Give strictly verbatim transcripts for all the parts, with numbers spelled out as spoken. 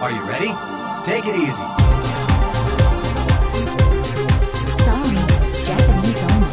Are you ready? Take it easy. Sorry, Japanese only.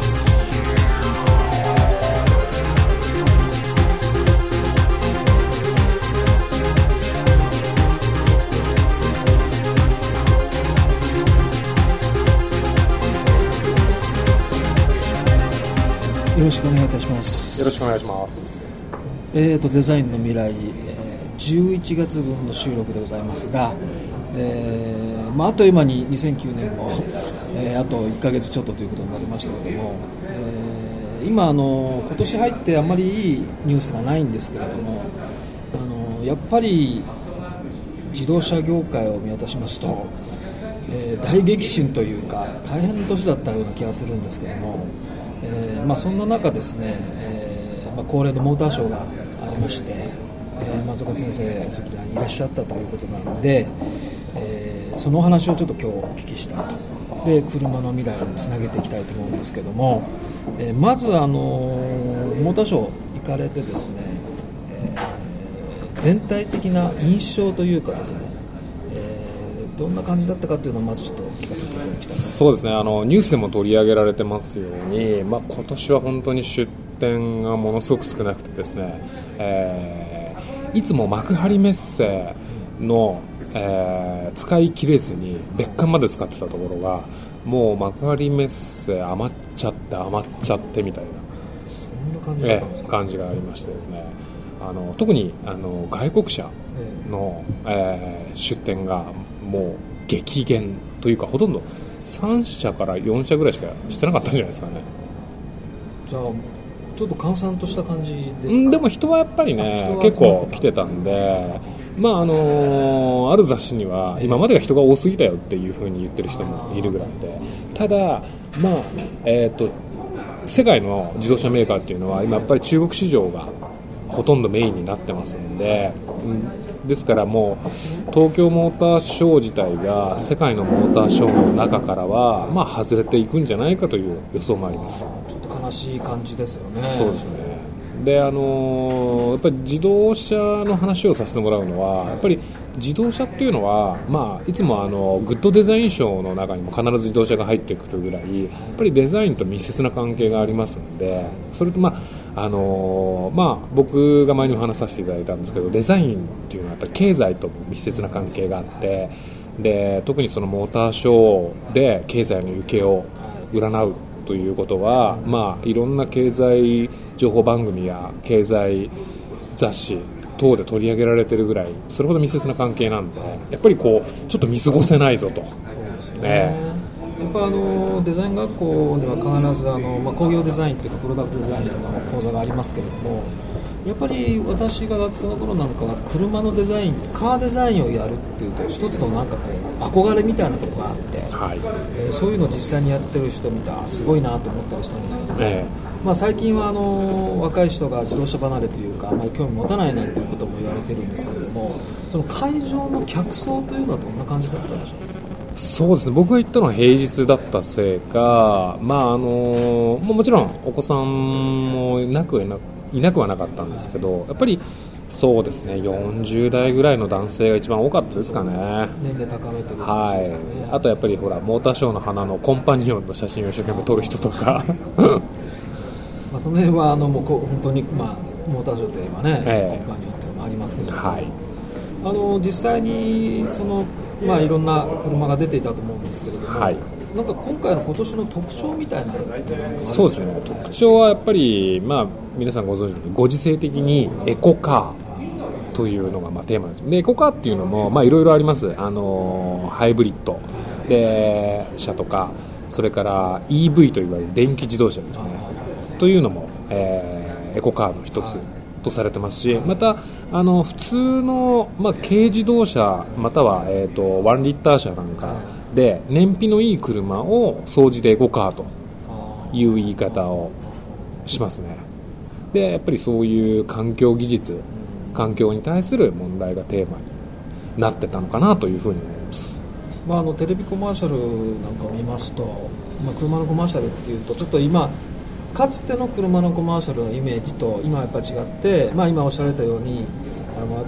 よろしくお願いいたします。 よろしくお願いします。 えーとデザインの未来、えー、じゅういちがつぶんの収録でございますが、でまあ、あっという間ににせんきゅうねんも、えー、あといっかげつちょっとということになりましたけれども、えー、今あの今年入ってあんまりいいニュースがないんですけれども、あのやっぱり自動車業界を見渡しますと、えー、大激震というか大変な年だったような気がするんですけれども、えーまあ、そんな中ですね、えーまあ、恒例のモーターショーがありまして、えー、松岡先生そちらにいらっしゃったということなので、えー、そのお話をちょっと今日お聞きしたいと。で車の未来につなげていきたいと思うんですけども、えー、まずあのモーターショー行かれてですね、えー、全体的な印象というかですね、どんな感じだったかというのをまずちょっと聞かせていただきたい。 そうですね、あのニュースでも取り上げられてますように、まあ、今年は本当に出展がものすごく少なくてですね、えー、いつも幕張メッセの、えー、使い切れずに別館まで使ってたところがもう幕張メッセ余っちゃって余っちゃってみたいな、 そんな感じだったんですか。 えー、感じがありましてですね、あの特にあの外国車の、えー、出展がもう激減というかほとんどさんしゃからよんしゃぐらいしかしてなかったんじゃないですかね。 じゃあちょっと閑散とした感じですか。 うんでも人はやっぱりね結構来てたんで、まああのー、ある雑誌には今までが人が多すぎたよっていう風に言ってる人もいるぐらいで、ただまあえっと世界の自動車メーカーっていうのは今やっぱり中国市場がほとんどメインになってますんで、うん、ですからもう東京モーターショー自体が世界のモーターショーの中からはまあ外れていくんじゃないかという予想もあります。 ちょっと悲しい感じですよね。 そうですね。であのー、やっぱり自動車の話をさせてもらうのはやっぱり自動車っていうのは、まあ、いつもあのグッドデザイン賞の中にも必ず自動車が入ってくるぐらいやっぱりデザインと密接な関係がありますので、それとまああのーまあ、僕が前にお話しさせていただいたんですけど、デザインっていうのはやっぱり経済と密接な関係があって、で特にそのモーターショーで経済の行方を占うということは、まあ、いろんな経済情報番組や経済雑誌等で取り上げられているぐらいそれほど密接な関係なんで、やっぱりこうちょっと見過ごせないぞと。 そうですね、えーやっぱあのデザイン学校には必ずあの、まあ、工業デザインというかプロダクトデザインの講座がありますけれども、やっぱり私が学生の頃なんかは車のデザイン、カーデザインをやるっていうと一つのなんかこう憧れみたいなところがあって、 はいえー、そういうのを実際にやってる人見たらすごいなと思ったりしたんですけども、 えーまあ、最近はあの若い人が自動車離れというかあまり興味持たないなんていうことも言われてるんですけれども、その会場の客層というのはどんな感じだったんでしょうか。 そうですね、僕が行ったのは平日だったせいか、まああのももちろんお子さんもいなくはいないなくはなかったんですけど、やっぱりそうですねよんじゅうだいぐらいの男性が一番多かったですかね。 年齢高めという感じですかね。 はい、あとやっぱりほらモーターショーの花のコンパニオンの写真を一生懸命撮る人とかまあその辺はあのもうこ本当に、まあ、モーターショーといえばね、 ええ、 コンパニオンというのもありますけど、 はい、 あの実際にその、まあ、いろんな車が出ていたと思うんですけれども、はい、なんか今回の今年の特徴みたいなのがあるんですか。 そうですね、特徴はやっぱり、まあ、皆さんご存知のようにご時世的にエコカーというのがまあテーマです。でエコカーっていうのもまあいろいろあります。あのハイブリッドで車とか、それから イーブイ といわれる電気自動車ですねというのも、えー、エコカーの一つとされてますし、またあの普通の、まあ、軽自動車または、えー、とワンリッター車なんかで燃費のいい車を総じてエコカーという言い方をしますね。でやっぱりそういう環境技術、環境に対する問題がテーマになってたのかなというふうに思います。 まあ、あのテレビコマーシャルなんかを見ますと、まあ、車のコマーシャルっていうとちょっと今かつての車のコマーシャルのイメージと今はやっぱ違って、まあ、今おっしゃられたようにあの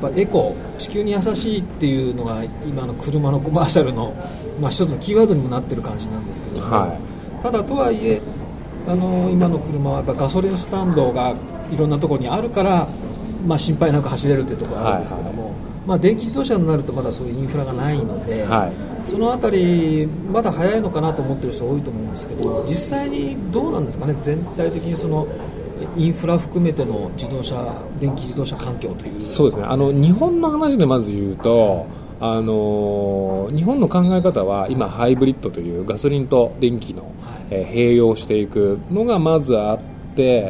ぱエコ、地球に優しいっていうのが今の車のコマーシャルの、まあ、一つのキーワードにもなってる感じなんですけども、はい、ただとはいえあの今の車はやっぱガソリンスタンドがいろんなところにあるから、まあ、心配なく走れるというところがあるんですけども、はいはい、まあ、電気自動車になるとまだそういうインフラがないので、はい、そのあたりまだ早いのかなと思ってる人多いと思うんですけど、実際にどうなんですかね、全体的にそのインフラ含めての自動車電気自動車環境という。 そうですね、あの日本の話でまず言うと、あの日本の考え方は今ハイブリッドというガソリンと電気の、えー、併用していくのがまずあって、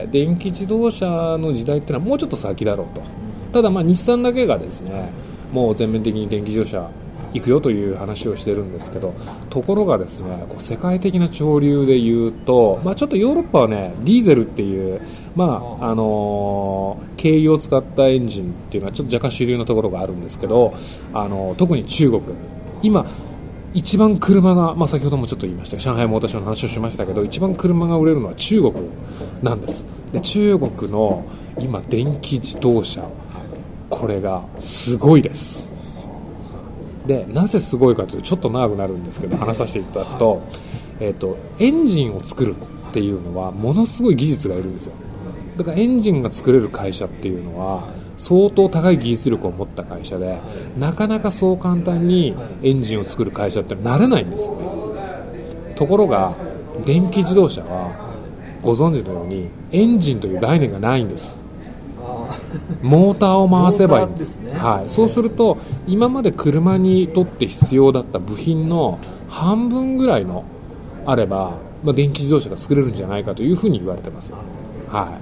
電気自動車の時代ってのはもうちょっと先だろうと。ただまあ日産だけがですね、もう全面的に電気自動車行くよという話をしてるんですけど、ところがですね、こう世界的な潮流で言うと、まあ、ちょっとヨーロッパはね、ディーゼルっていう、まああのー、軽油を使ったエンジンっていうのはちょっと若干主流のところがあるんですけど、あのー、特に中国、今一番車が、まあ、先ほどもちょっと言いました上海モーターショーの話をしましたけど、一番車が売れるのは中国なんです。で、中国の今電気自動車、これがすごいです。で、なぜすごいかというと、ちょっと長くなるんですけど話させていただくと、えーと、エンジンを作るっていうのはものすごい技術がいるんですよ。だからエンジンが作れる会社っていうのは相当高い技術力を持った会社で、なかなかそう簡単にエンジンを作る会社ってなれないんですよね。ところが電気自動車はご存知のようにエンジンという概念がないんです。モーターを回せばいいんですね。はい、そうすると今まで車にとって必要だった部品の半分ぐらいのあれば、まあ、電気自動車が作れるんじゃないかというふうに言われてます。はい、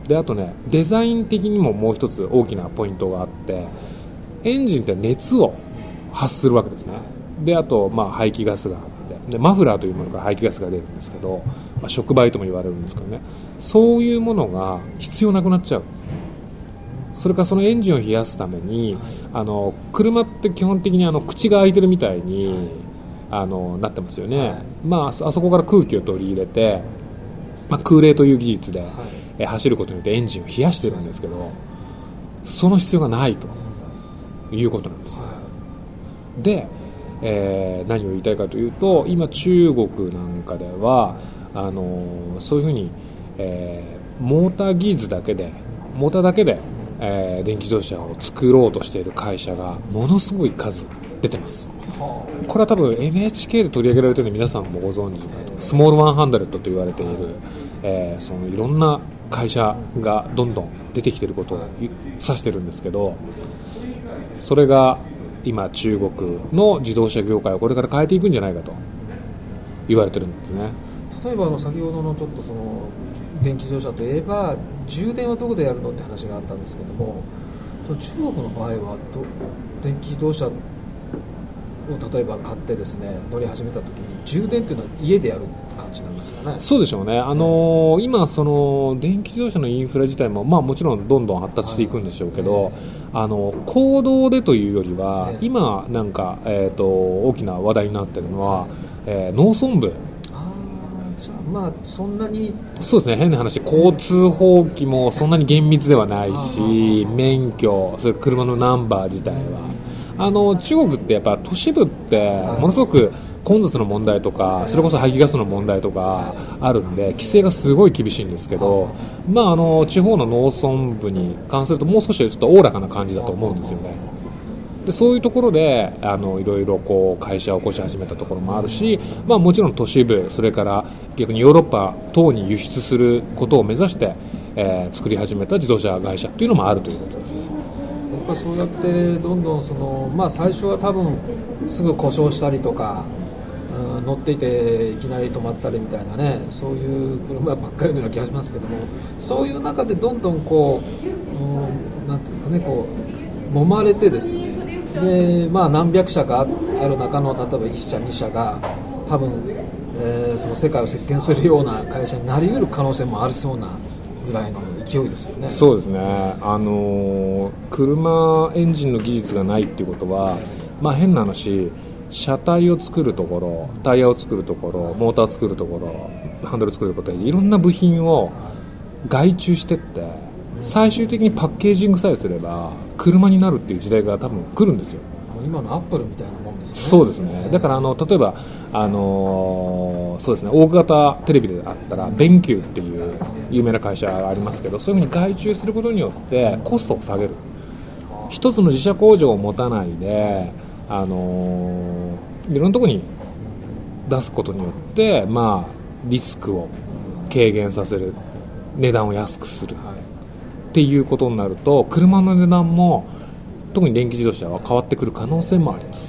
であとね、デザイン的にももう一つ大きなポイントがあって、エンジンって熱を発するわけですね。であと、まあ、排気ガスがあって、でマフラーというものから排気ガスが出るんですけど、まあ、触媒とも言われるんですけどね、そういうものが必要なくなっちゃう。それからそのエンジンを冷やすために、あの車って基本的にあの口が開いてるみたいにあのなってますよね。まあ、あそこから空気を取り入れて、まあ、空冷という技術で、え走ることによってエンジンを冷やしてるんですけど、その必要がないということなんです。で、えー、何を言いたいかというと、今中国なんかではあのそういうふうに、えー、モーター技術だけでモーターだけでえー、電気自動車を作ろうとしている会社がものすごい数出てます。これは多分 エヌエイチケー で取り上げられているので皆さんもご存知かと、スモールひゃくと言われている、えー、そのいろんな会社がどんどん出てきていることを指してるんですけど、それが今中国の自動車業界をこれから変えていくんじゃないかと言われてるんですね。 例えばあの先ほどのちょっとその電気自動車といえば充電はどこでやるのって話があったんですけども、中国の場合はど電気自動車を例えば買ってですね乗り始めた時に充電っていうのは家でやる感じなんですかね。 そうでしょうね。あのー、今その電気自動車のインフラ自体も、まあ、もちろんどんどん発達していくんでしょうけど、はい、あの公道でというよりは、はい、今なんか、えーと、大きな話題になっているのは、はい、えー、農村部、 まあ、そんなにそうですね、変な話、交通法規もそんなに厳密ではないし、免許、それ車のナンバー自体は、あの中国ってやっぱ都市部ってものすごく混雑の問題とか、それこそ排気ガスの問題とかあるんで、規制がすごい厳しいんですけど、まあ、あの地方の農村部に関するともう少しちょっとおおらかな感じだと思うんですよね。でそういうところであのいろいろこう会社を起こし始めたところもあるし、まあ、もちろん都市部、それから逆にヨーロッパ等に輸出することを目指して、えー、作り始めた自動車会社というのもあるということですね。 やっぱそうやってどんどんその、まあ、最初は多分すぐ故障したりとか、うん、乗っていていきなり止まったりみたいなね、そういう車ばっかりのような気がしますけども、そういう中でどんどんこう、うん、なんていうかね、こう揉まれてですね、で、まあ、何百社かある中の例えばいっ社に社が多分、えー、その世界を席巻するような会社になり得る可能性もありそうなぐらいの勢いですよね。 そうですね、あのー、車エンジンの技術がないっていうことは、まあ、変な話、車体を作るところ、タイヤを作るところ、モーターを作るところ、ハンドル作るところ、いろんな部品を外注してって最終的にパッケージングさえすれば車になるっていう時代が多分来るんですよ。 今のアップルみたいなもんですね。 そうですね。だからあの例えばあのーそうですね、大型テレビであったらベンキューっていう有名な会社がありますけど、そういうふうに外注することによってコストを下げる。一つの自社工場を持たないで、あのーいろんなところに出すことによって、まあ、リスクを軽減させる、値段を安くする、はい、っていうことになると車の値段も特に電気自動車は変わってくる可能性もあります。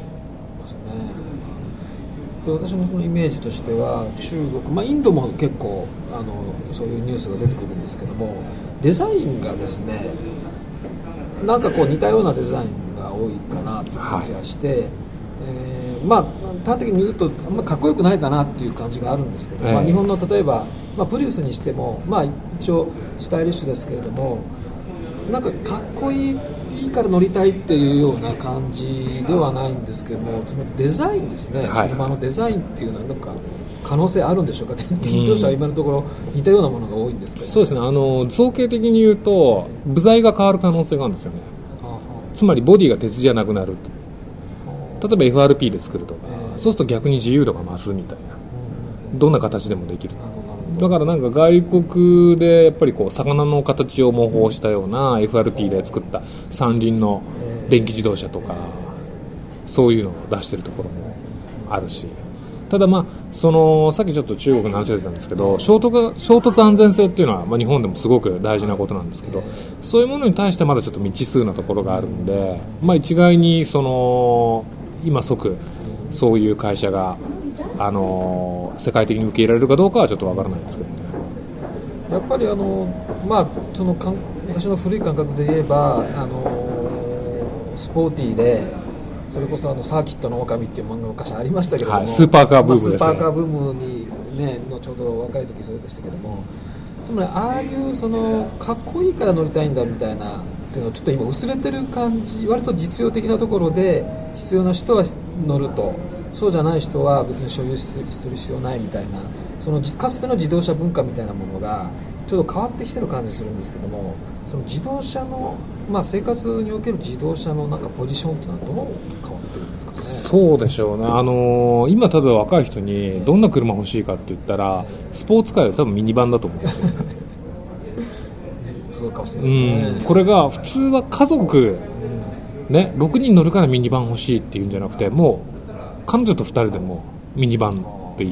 で私のそのイメージとしては中国、まあ、インドも結構あのそういうニュースが出てくるんですけども、デザインがですねなんかこう似たようなデザインが多いかなという感じがして、はい、えー、まあ端的に言うとあんまかっこよくないかなっていう感じがあるんですけど、えーまあ、日本の例えば、まあ、プリウスにしても、まあ、一応スタイリッシュですけれどもなんかかっこいいいいから乗りたいっていうような感じではないんですけども、そのデザインですね、はい、車のデザインっていうのはなんか可能性あるんでしょうか。電気自動車は今のところ似たようなものが多いんですけど、ね、 そうですね、あの造形的に言うと部材が変わる可能性があるんですよね。つまりボディが鉄じゃなくなる。例えば エフアールピー で作るとか、えー、そうすると逆に自由度が増すみたいな、うん、どんな形でもできる。だからなんか外国でやっぱりこう魚の形を模倣したような エフアールピー で作った三輪の電気自動車とかそういうのを出してるところもあるし、ただまあそのさっきちょっと中国の話が出たんですけど、衝突衝突安全性っていうのはまあ日本でもすごく大事なことなんですけど、そういうものに対してまだちょっと未知数なところがあるんで、まあ一概にその今即そういう会社があの世界的に受け入れられるかどうかはちょっとわからないんですけどね。 やっぱりあの、まあ、そのかん私の古い感覚で言えばあのスポーティーでそれこそあのサーキットの狼っていう漫画昔ありましたけれども、はい、 スーパーカーブームですね。 スーパーカーブームに、ね、のちょうど若い時そうでしたけども、つまりああいうそのかっこいいから乗りたいんだみたいなっていうのはちょっと今薄れてる感じ、割と実用的なところで必要な人は乗ると、そうじゃない人は別に所有する必要ないみたいな、そのかつての自動車文化みたいなものがちょっと変わってきてる感じするんですけども、その自動車の、まあ、生活における自動車のなんかポジションってのはどう変わってるんですかね。 そうでしょうね。あのー、今例えば若い人にどんな車欲しいかって言ったらスポーツカーより多分ミニバンだと思うんですよね。 そうかもしれないですね。 うん、これが普通は家族、ね、ろくにん乗るからミニバン欲しいっていうんじゃなくて、もう彼女とふたりでもミニバンっていう、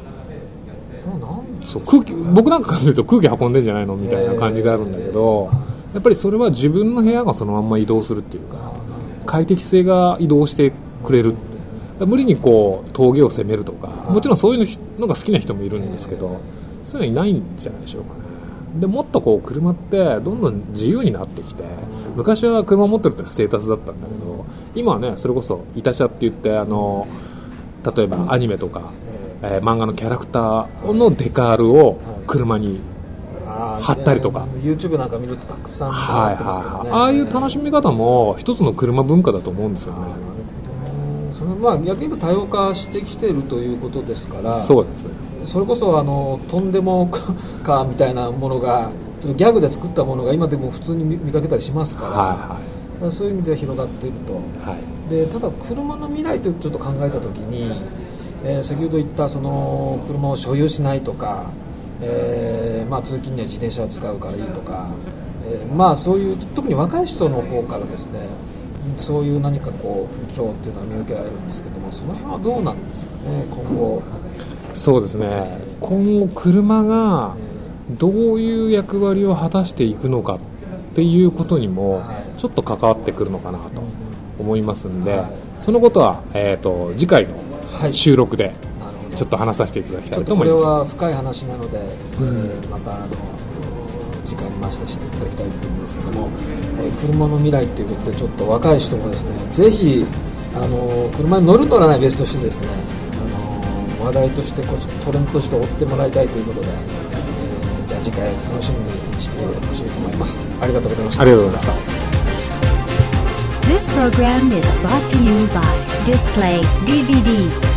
そう空気僕なんかから見ると空気運んでんじゃないのみたいな感じがあるんだけど、やっぱりそれは自分の部屋がそのまんま移動するっていうか、快適性が移動してくれる。無理にこう峠を攻めるとか、もちろんそういうのが好きな人もいるんですけど、そういうのいないんじゃないでしょうかね。でもっとこう車ってどんどん自由になってきて、昔は車を持ってるってステータスだったんだけど、今はねそれこそイタ車って言ってあの例えばアニメとか、えー、漫画のキャラクターのデカールを車に貼ったりとか、 YouTube なんか見るとたくさん貼ってますけどね、はいはいはい、 ああいう楽しみ方も一つの車文化だと思うんですよね。 そのまあ逆に言うと多様化してきているということですから、 そうですね、 それこそあのとんでもカーみたいなものがちょっとギャグで作ったものが今でも普通に見かけたりしますから、はいはい、だからそういう意味では広がっていると、はい、でただ車の未来とちょっと考えたときに、えー、先ほど言ったその車を所有しないとか、えーまあ、通勤には自転車を使うからいいとか、えーまあ、そういう特に若い人の方からですね、そういう何かこう風潮っていうのは見受けられるんですけども、その辺はどうなんですかね今後。 そうですね、今後車がどういう役割を果たしていくのかっていうことにもちょっと関わってくるのかなと思いますんで、はい、そのことは、えーと、次回の収録でちょっと話させていただきたいと思います。 これは深い話なので、うんえー、またあの次回に回してしていただきたいと思いますけども、えー、車の未来ということでちょっと若い人もですね、ぜひあの車に乗る乗らない別としてですね、あの話題としてこうトレンドとして追ってもらいたいということで、えー、じゃあ次回楽しみにしてほしいと思います。ありがとうございました。 ありがとうございました。 This program is brought to you by Display ディーブイディー